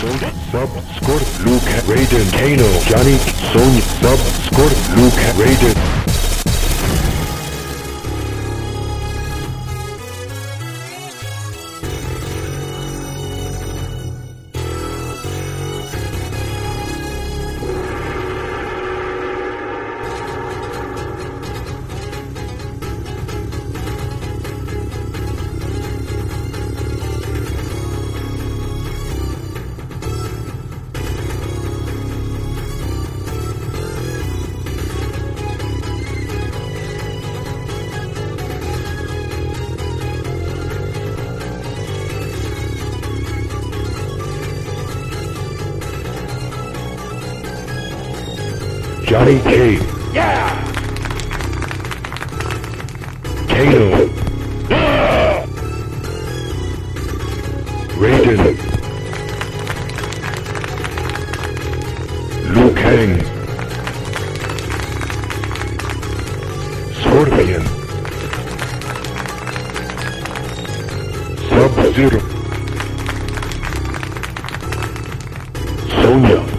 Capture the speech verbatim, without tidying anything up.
Sonya, Sub, Scorp, Luke, Raiden, Kano, Johnny, Sonya, Sub, Scorp, Luke, Raiden. Johnny K. Yeah! Kano. Ah! Raiden. Liu Kang. Scorpion. Sub-Zero. Sonya.